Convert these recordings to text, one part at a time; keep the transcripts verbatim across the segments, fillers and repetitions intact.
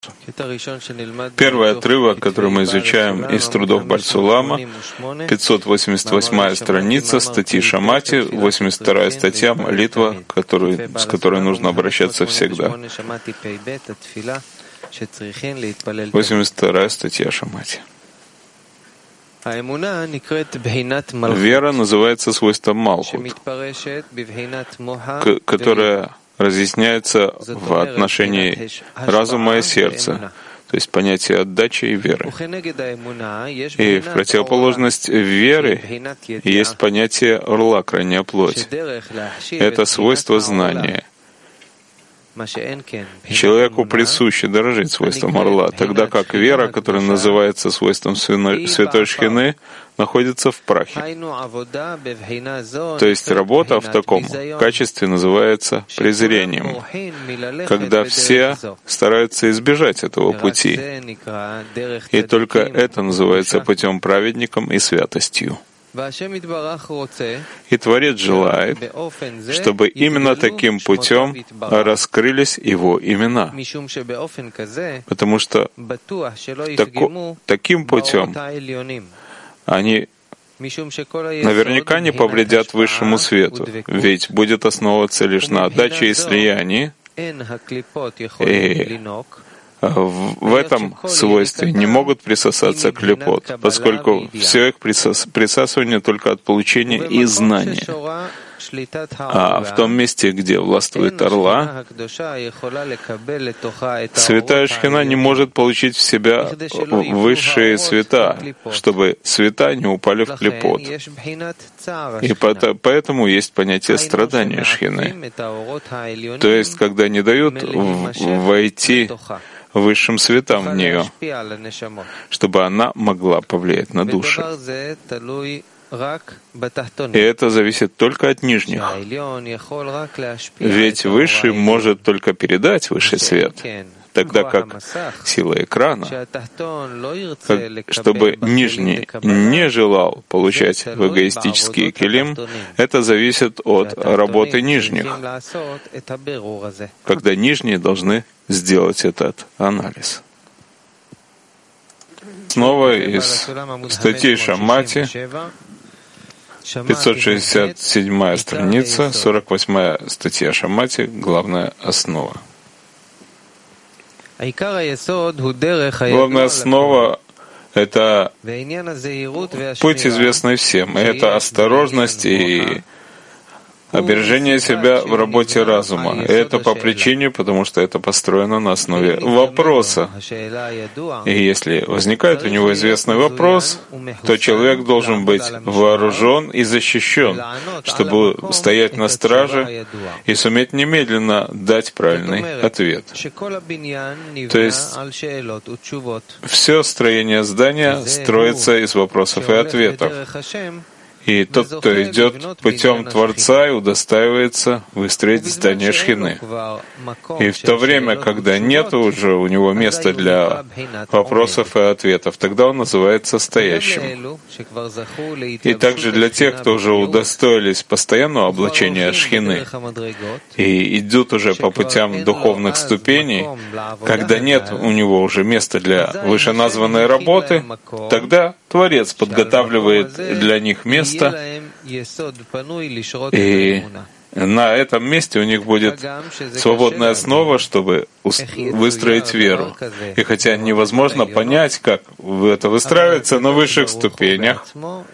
Первый отрывок, который мы изучаем из трудов Баль Сулама, пятьсот восемьдесят восьмая страница статьи Шамати, восемьдесят вторая статья, молитва, которую, с которой нужно обращаться всегда. восемьдесят вторая статья Шамати. Вера называется свойством Малхут, которая разъясняется в отношении разума и сердца, то есть понятие отдачи и веры. И в противоположность веры есть понятие орла, крайняя плоть. Это свойство знания. Человеку присуще дорожить свойством орла, тогда как вера, которая называется свойством святой Шхины, находится в прахе. То есть работа в таком качестве называется презрением, когда все стараются избежать этого пути. И только это называется путем праведником и святостью. И Творец желает, чтобы именно таким путем раскрылись Его имена, потому что тако, таким путем они наверняка не повредят высшему свету, ведь будет основываться лишь на отдаче и слиянии, и в этом свойстве не могут присосаться к лепот, поскольку все их присасывание только от получения и знания. А в том месте, где властвует орла, святая Шхина не может получить в себя высшие света, чтобы света не упали в клепот. И поэтому есть понятие страдания Шхины. То есть, когда не дают войти высшим светам в нее, чтобы она могла повлиять на души. И это зависит только от нижних. Ведь высший может только передать высший свет, тогда как сила экрана, чтобы нижний не желал получать в эгоистический килим, это зависит от работы нижних, когда нижние должны сделать этот анализ. Снова из статьи Шамати, пятьсот шестьдесят седьмая страница, сорок восьмая статья Шамати, главная основа. Главная основа — это путь, известный всем, и это осторожность и обережение себя в работе разума. И это по причине, потому что это построено на основе вопроса. И если возникает у него известный вопрос, то человек должен быть вооружен и защищен, чтобы стоять на страже и суметь немедленно дать правильный ответ. То есть все строение здания строится из вопросов и ответов. И тот, кто идет путем Творца и удостаивается выстроить здание Шхины. И в то время, когда нет уже у него места для вопросов и ответов, тогда он называется стоящим. И также для тех, кто уже удостоились постоянного облачения Шхины и идут уже по путям духовных ступеней, когда нет у него уже места для вышеназванной работы, тогда Творец подготавливает для них место, и на этом месте у них будет свободная основа, чтобы выстроить веру. И хотя невозможно понять, как это выстраивается на высших ступенях,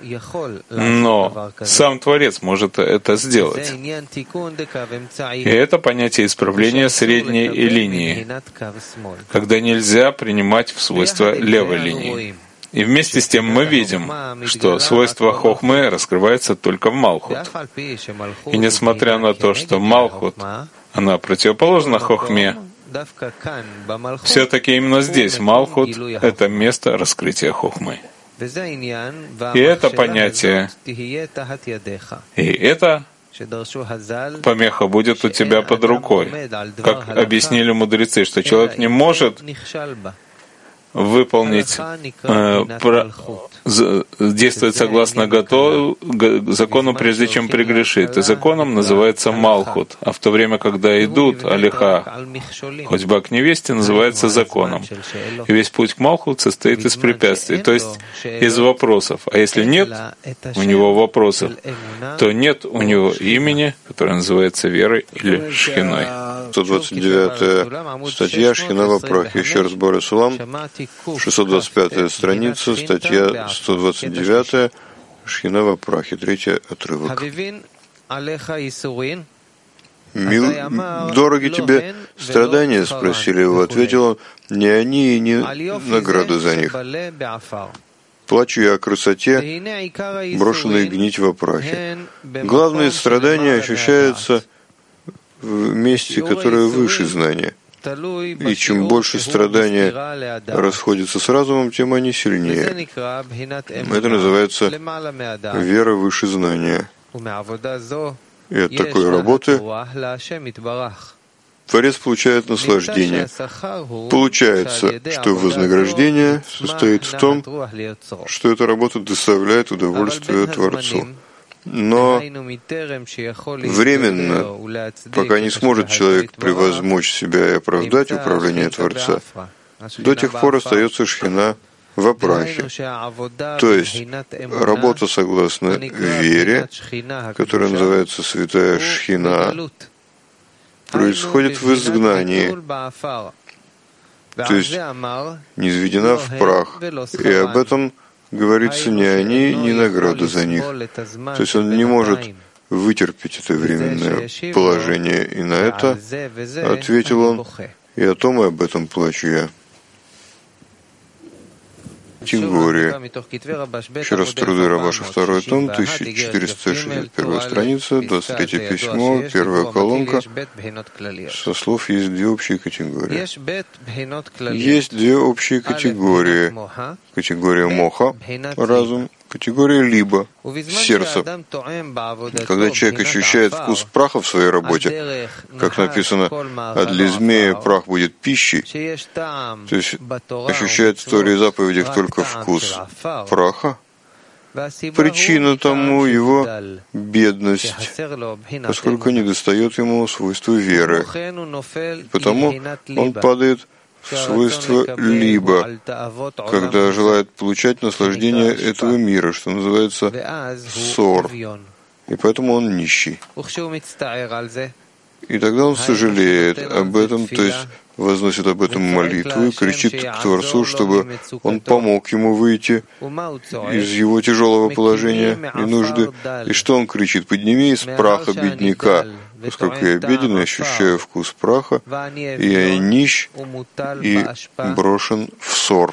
но сам Творец может это сделать. И это понятие исправления средней линии, когда нельзя принимать в свойства левой линии. И вместе с тем мы видим, что свойство Хохмы раскрывается только в Малхут. И несмотря на то, что Малхут, она противоположна Хохме, все-таки именно здесь Малхут — это место раскрытия Хохмы. И это понятие, и это помеха будет у тебя под рукой. Как объяснили мудрецы, что человек не может выполнить, э, про, действовать согласно готов, закону, прежде чем прегрешит. И законом называется Малхут. А в то время, когда идут Алиха, ходьба к невесте, называется законом. И весь путь к Малхут состоит из препятствий, то есть из вопросов. А если нет у него вопросов, то нет у него имени, которое называется верой или шхиной. сто двадцать девятая статья «Шхина в прахе». Еще раз, Боре Сулам, шестьсот двадцать пятая страница, статья сто двадцать девятая «Шхина в прахе», третий отрывок. «Мил... «Дороги тебе страдания?» — спросили его. Ответил он: «Не они и не награда за них. Плачу я о красоте, брошенной гнить во прахе. Главные страдания ощущаются в месте, которое выше знания. И чем больше страдания расходятся с разумом, тем они сильнее. Это называется вера выше знания. И от такой работы Творец получает наслаждение. Получается, что вознаграждение состоит в том, что эта работа доставляет удовольствие Творцу. Но временно, пока не сможет человек превозмочь себя и оправдать управление Творца, до тех пор остается шхина в прахе. То есть работа согласно вере, которая называется святая шхина, происходит в изгнании, то есть низведена в прах, и об этом говорится не они, ни награда за них. То есть он не может вытерпеть это временное положение. И на это ответил он: и о том, и об этом плачу я. Категория. Еще раз, труды Рабаша, второй том, тысяча четыреста шестьдесят первая страница, двадцать третье письмо, первая колонка. Со слов есть две общие категории. Есть две общие категории. Категория моха, разум, категория либо, сердце. Когда человек ощущает вкус праха в своей работе, как написано, а для змея прах будет пищей, то есть ощущает в Торе и заповедях только вкус праха, причина тому его бедность, поскольку недостает ему свойства веры. Потому он падает в свойство либо, когда желает получать наслаждение этого мира, что называется ссор, и поэтому он нищий. И тогда он сожалеет об этом, то есть возносит об этом молитву и кричит к Творцу, чтобы он помог ему выйти из его тяжелого положения и нужды. И что он кричит? «Подними из праха бедняка, поскольку я беден и ощущаю вкус праха, и я нищ и брошен в ссор».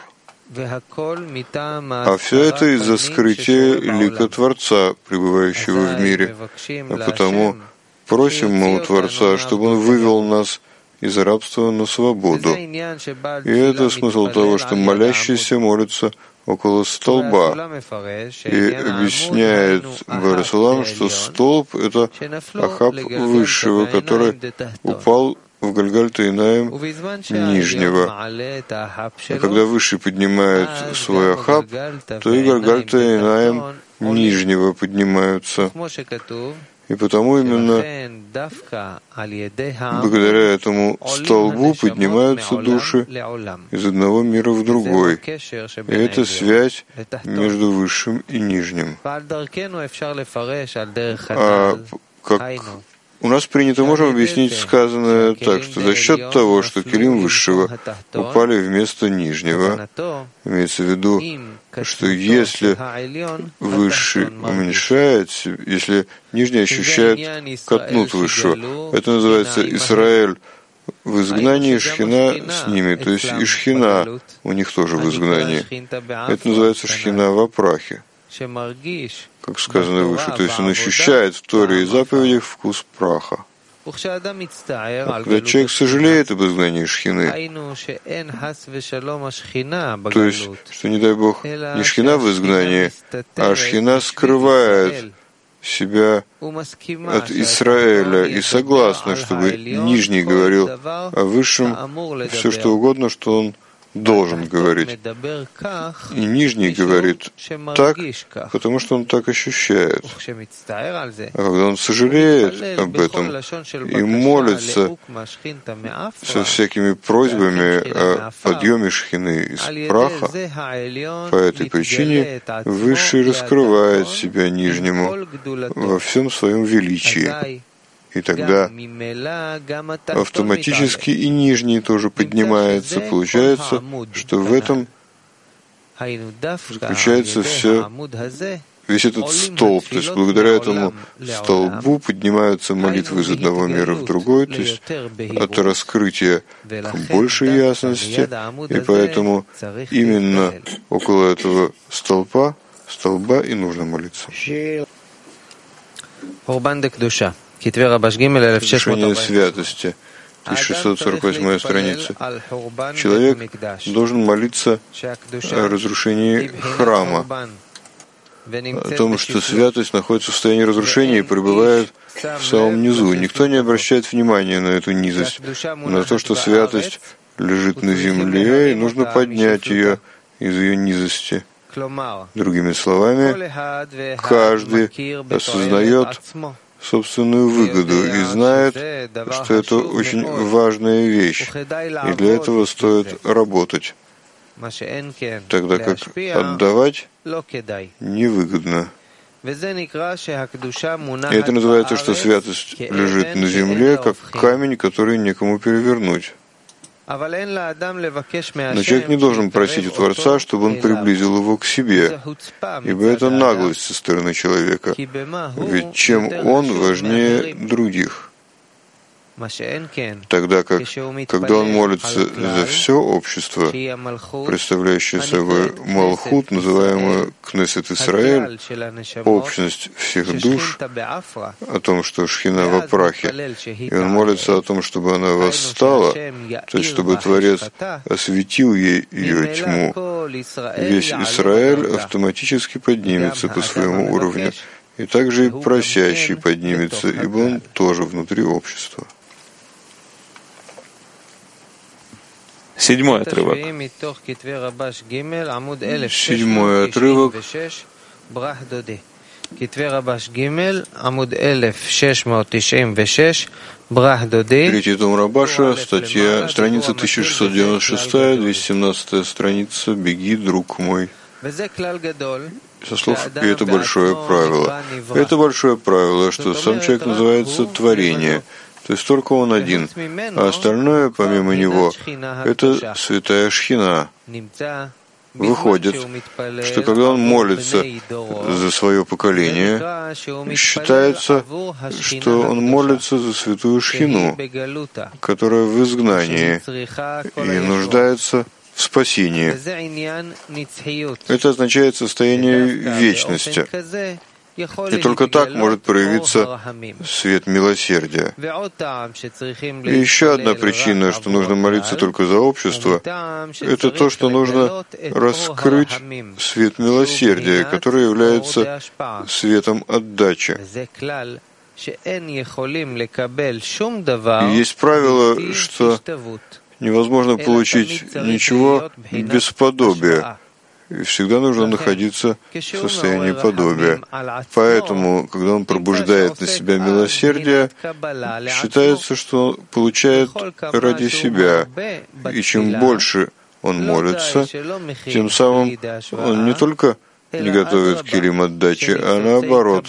А все это из-за скрытия лика Творца, пребывающего в мире. А потому просим мы у Творца, чтобы Он вывел нас из рабства на свободу. И это смысл того, что молящийся молится около столба. И объясняет Боре Сулам, что столб — это Ахаб высшего, который упал в Гальгальта-Инаим нижнего. А когда высший поднимает свой Ахаб, то и Гальгальта-Инаим нижнего поднимаются. И потому именно благодаря этому столбу поднимаются души из одного мира в другой. И это связь между высшим и нижним. А как у нас принято, можем объяснить сказанное так, что за счет того, что килим высшего упали вместо нижнего, имеется в виду, что если высший уменьшает, если нижний ощущает катнут высшего, это называется Исраэль в изгнании, шхина с ними, то есть и шхина у них тоже в изгнании. Это называется шхина в прахе, как сказано выше, то есть он ощущает в Торе и заповедях вкус праха. А когда человек сожалеет об изгнании шхины, то есть, что, не дай Бог, не шхина в изгнании, а шхина скрывает себя от Исраэля и согласна, чтобы нижний говорил о высшем все, что угодно, что он должен говорить. И нижний говорит так, потому что он так ощущает. А когда он сожалеет об этом и молится со всякими просьбами о подъеме шхины из праха, по этой причине Высший раскрывает себя нижнему во всем своем величии. И тогда автоматически и нижний тоже поднимается. Получается, что в этом заключается все, весь этот столб. То есть благодаря этому столбу поднимаются молитвы из одного мира в другой, то есть от раскрытия к большей ясности. И поэтому именно около этого столпа, столба и нужно молиться. Решение святости, тысяча шестьсот сорок восьмая страница. Человек должен молиться о разрушении храма, о том, что святость находится в состоянии разрушения и пребывает в самом низу. Никто не обращает внимания на эту низость, на то, что святость лежит на земле, и нужно поднять ее из ее низости. Другими словами, каждый осознает собственную выгоду и знает, что это очень важная вещь, и для этого стоит работать, тогда как отдавать невыгодно. И это называется, что святость лежит на земле, как камень, который некому перевернуть. Но человек не должен просить у Творца, чтобы он приблизил его к себе, ибо это наглость со стороны человека, ведь чем он важнее других. Тогда как, когда он молится за все общество, представляющее собой Малхут, называемую Кнессет Исраэль, общность всех душ, о том, что Шхина во прахе, и он молится о том, чтобы она восстала, то есть чтобы Творец осветил ей ее тьму, весь Исраэль автоматически поднимется по своему уровню, и также и просящий поднимется, ибо он тоже внутри общества. Седьмой отрывок. Седьмой отрывок. Третий том Рабаша, статья, страница тысяча шестьсот девяносто шесть, двести семнадцатая страница, «Беги, друг мой». Со слов, и это большое правило. Это большое правило, что сам человек называется творение, то есть только он один, а остальное, помимо него, это святая Шхина. Выходит, что когда он молится за свое поколение, считается, что он молится за святую Шхину, которая в изгнании и нуждается в спасении. Это означает состояние вечности. И только так может проявиться свет милосердия. И еще одна причина, что нужно молиться только за общество, это то, что нужно раскрыть свет милосердия, который является светом отдачи. И есть правило, что невозможно получить ничего без подобия. И всегда нужно находиться в состоянии подобия. Поэтому, когда он пробуждает на себя милосердие, считается, что он получает ради себя. И чем больше он молится, тем самым он не только не готовит килим отдачи, а наоборот,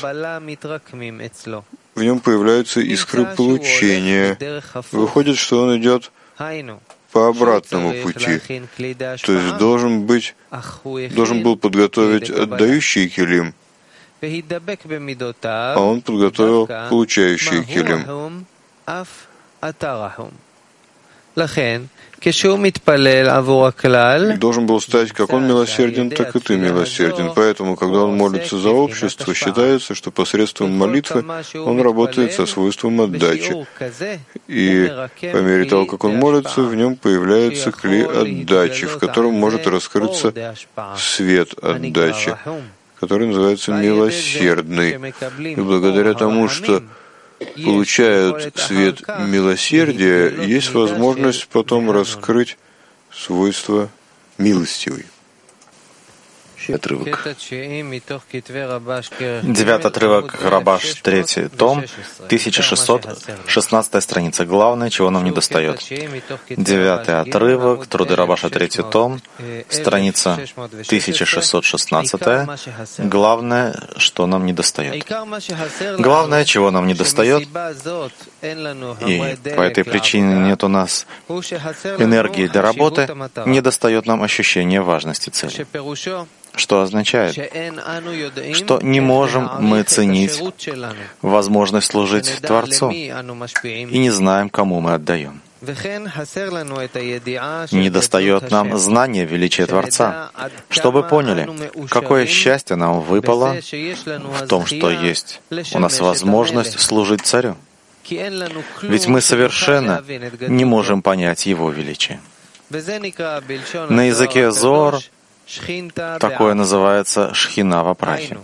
в нем появляются искры получения. Выходит, что он идет по обратному пути, то есть должен быть, должен был подготовить отдающий килим, а он подготовил получающий килим. Должен был стать как он милосерден, так и ты милосерден. Поэтому, когда он молится за общество, считается, что посредством молитвы он работает со свойством отдачи. И по мере того, как он молится, в нем появляется клей отдачи, в котором может раскрыться свет отдачи, который называется милосердный. И благодаря тому, что получают свет милосердия, есть возможность потом раскрыть свойство милостивый. Отрывок. Девятый отрывок, Рабаш, третий том, тысяча шестьсот шестнадцатая страница. Главное, чего нам не достает. Девятый отрывок, Труды Рабаша, третий том, страница тысяча шестьсот шестнадцатая. Главное, что нам не достает. Главное, чего нам не достает, и по этой причине нет у нас энергии для работы, не достает нам ощущения важности цели. Что означает, что не можем мы ценить возможность служить Творцу и не знаем, кому мы отдаем. Не достает нам знания величия Творца, чтобы поняли, какое счастье нам выпало в том, что есть у нас возможность служить Царю. Ведь мы совершенно не можем понять Его величие. На языке Зоар такое называется шхина во прахе.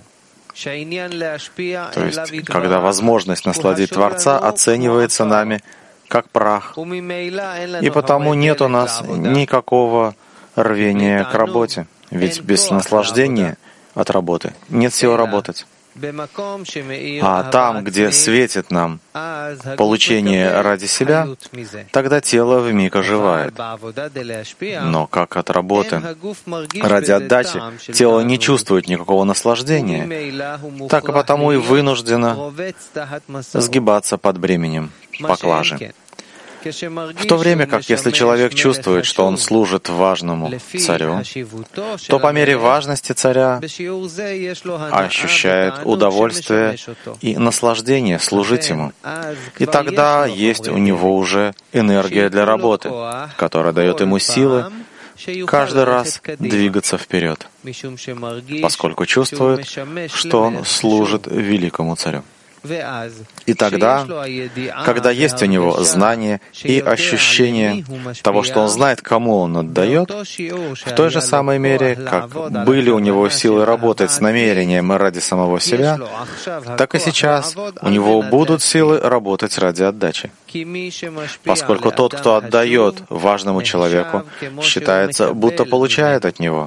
То есть, когда возможность насладить Творца оценивается нами как прах, и потому нет у нас никакого рвения к работе, ведь без наслаждения от работы нет сил работать. А там, где светит нам получение ради себя, тогда тело вмиг оживает. Но как от работы ради отдачи тело не чувствует никакого наслаждения, так и потому и вынуждено сгибаться под бременем поклажи. В то время как, если человек чувствует, что он служит важному царю, то по мере важности царя ощущает удовольствие и наслаждение служить ему. И тогда есть у него уже энергия для работы, которая дает ему силы каждый раз двигаться вперед, поскольку чувствует, что он служит великому царю. И тогда, когда есть у него знание и ощущение того, что он знает, кому он отдает, в той же самой мере, как были у него силы работать с намерением и ради самого себя, так и сейчас у него будут силы работать ради отдачи. Поскольку тот, кто отдает важному человеку, считается, будто получает от него.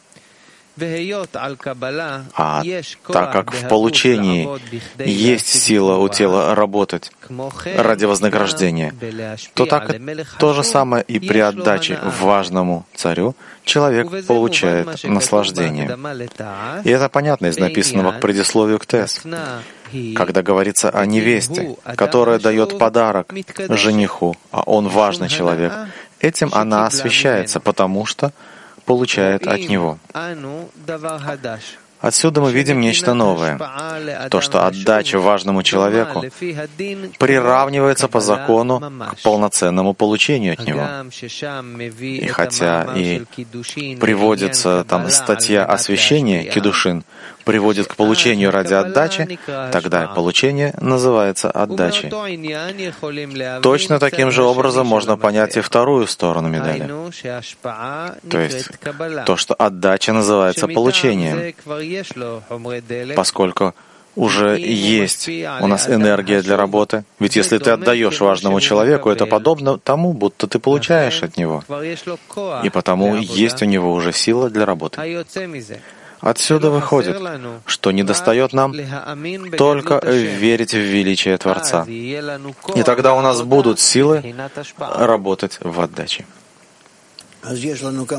А так как в получении есть сила у тела работать ради вознаграждения, то так и то же самое и при отдаче важному царю человек получает наслаждение. И это понятно из написанного к предисловию к Тес, когда говорится о невесте, которая дает подарок жениху, а он важный человек. Этим она освящается, потому что получает от него. Отсюда мы видим нечто новое. То, что отдача важному человеку приравнивается по закону к полноценному получению от него. И хотя и приводится там статья освящения, кидушин, приводит к получению ради отдачи, тогда получение называется отдачей. Точно таким же образом можно понять и вторую сторону медали. То есть то, что отдача называется получением, поскольку уже есть у нас энергия для работы. Ведь если ты отдаешь важному человеку, это подобно тому, будто ты получаешь от него. И потому есть у него уже сила для работы. Отсюда выходит, что недостает нам только верить в величие Творца. И тогда у нас будут силы работать в отдаче.